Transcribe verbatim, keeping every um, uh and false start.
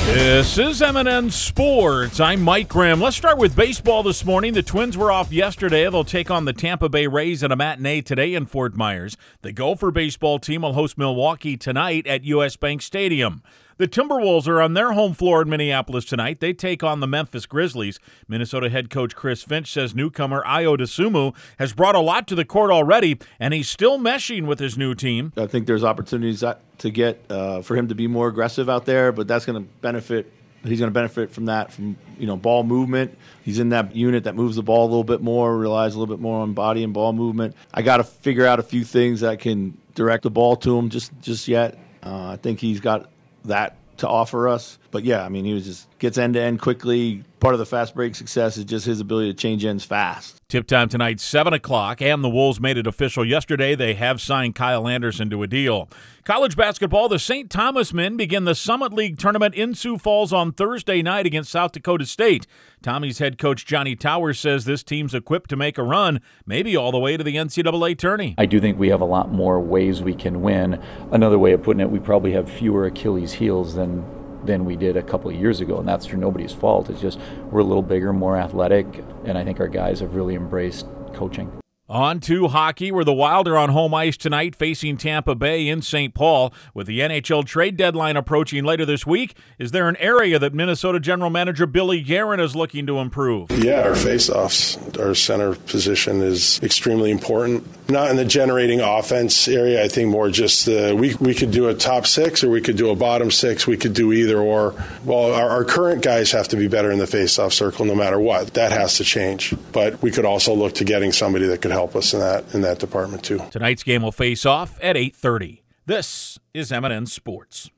This is M and N Sports. I'm Mike Graham. Let's start with baseball this morning. The Twins were off yesterday. They'll take on the Tampa Bay Rays at a matinee today in Fort Myers. The Gopher baseball team will host Milwaukee tonight at U S. Bank Stadium. The Timberwolves are on their home floor in Minneapolis tonight. They take on the Memphis Grizzlies. Minnesota head coach Chris Finch says newcomer Ayo Dosunmu has brought a lot to the court already, and he's still meshing with his new team. I think there's opportunities to get uh, for him to be more aggressive out there, but that's going to benefit. He's going to benefit from that, from you know ball movement. He's in that unit that moves the ball a little bit more, relies a little bit more on body and ball movement. I got to figure out a few things that can direct the ball to him just just yet. Uh, I think he's got that to offer us. But yeah, I mean, he was just gets end to end quickly. Part of the fast break success is just his ability to change ends fast. Tip time tonight, seven o'clock, and the Wolves made it official yesterday. They have signed Kyle Anderson to a deal. College basketball, the Saint Thomas men begin the Summit League tournament in Sioux Falls on Thursday night against South Dakota State. Tommy's head coach Johnny Towers says this team's equipped to make a run, maybe all the way to the N C double A tourney. I do think we have a lot more ways we can win. Another way of putting it, we probably have fewer Achilles heels than than we did a couple of years ago, and that's through nobody's fault. It's just we're a little bigger, more athletic, and I think our guys have really embraced coaching. On to hockey, where the Wild are on home ice tonight facing Tampa Bay in Saint Paul. With the N H L trade deadline approaching later this week, is there an area that Minnesota general manager Billy Guerin is looking to improve? Yeah, our face-offs, our center position is extremely important. Not in the generating offense area, I think more just uh, we, we could do a top six or we could do a bottom six. We could do either or. Well, our, our current guys have to be better in the face-off circle no matter what. That has to change. But we could also look to getting somebody that could help us in that in that department too. Tonight's game will face off at eight thirty. This is M and N Sports.